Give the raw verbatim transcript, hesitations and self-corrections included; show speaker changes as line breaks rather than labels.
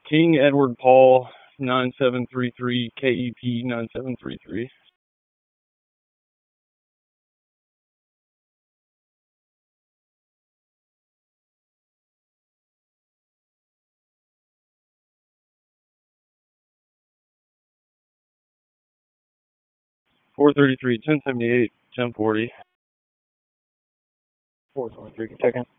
King Edward Paul nine seven three three, K E P nine seven three three. four thirty-three, ten seventy-eight, ten forty.
four twenty-three, second.